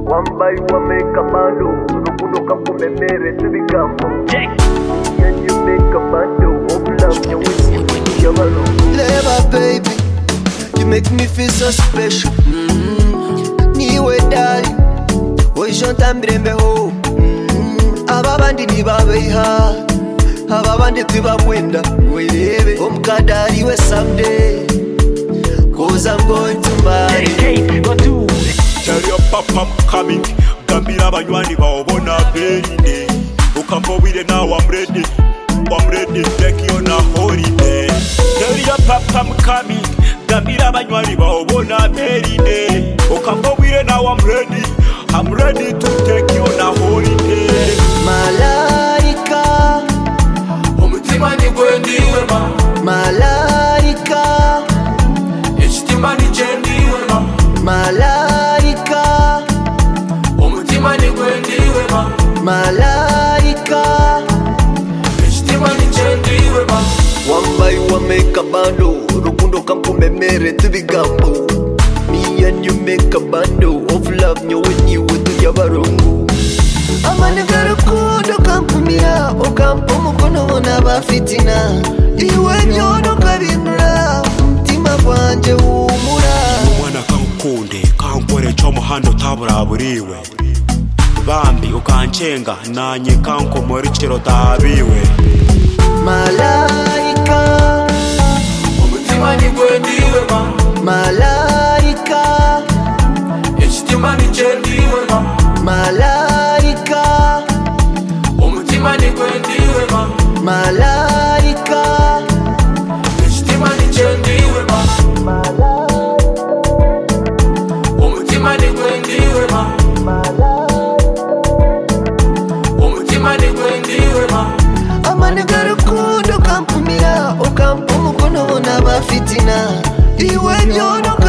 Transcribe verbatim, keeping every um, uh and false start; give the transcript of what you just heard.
One by one make a bando, urukundo kampumemere tubigambo. And you make a bando, of love you with you with your alone. Leva baby, you make me feel so special. Mm-hmm. Niwe dali, oisho tambirembe ho. Mm-hmm. Ababandi nibabeha, ababandi tibabwenda. Welebe, omkadari we someday, cause I'm going to marry. Dedicate, go do. Tell your papa I'm coming. Gambira banywani baobona beride. Ukambo with it now I'm ready. I'm ready, take you on a holiday. Tell your papa I'm coming. Gambira banywani baobona beride. Ukambo with it now I'm ready. I'm ready to take you on a holiday. Malaika, umutima ni gwendiwe ma. Malaika, echitima ni chendiwe ma. Malaika, umutima ni gwendiwe ma. Malaika, echitima ni chendiwe ma. one by one make a bando, urukundo kampumemere tubigambo. Me and you make a bando of love, nyo when you with your barungu. Amanega rukundo kampumia, okampo mukono wana bafitina. Iwe nyono kabimura, mtima kwanje umura. Mwana kankunde, kankore chomo hano taburaburiwe. Bambi ukanchenga, nanye kanko morichiro tabiwe. Malaika, umutima ni gwendiwe ma. Malaika, echitima ni chendiwe ma. Malaika, umutima ni gwendiwe ma. Malaika, echitima ni chendiwe ma. umutima ni gwendiwe ma. umutima ni gwendiwe ma. amanega rukundo kampumira, okampo mukono wana bafitina. Iwe nyono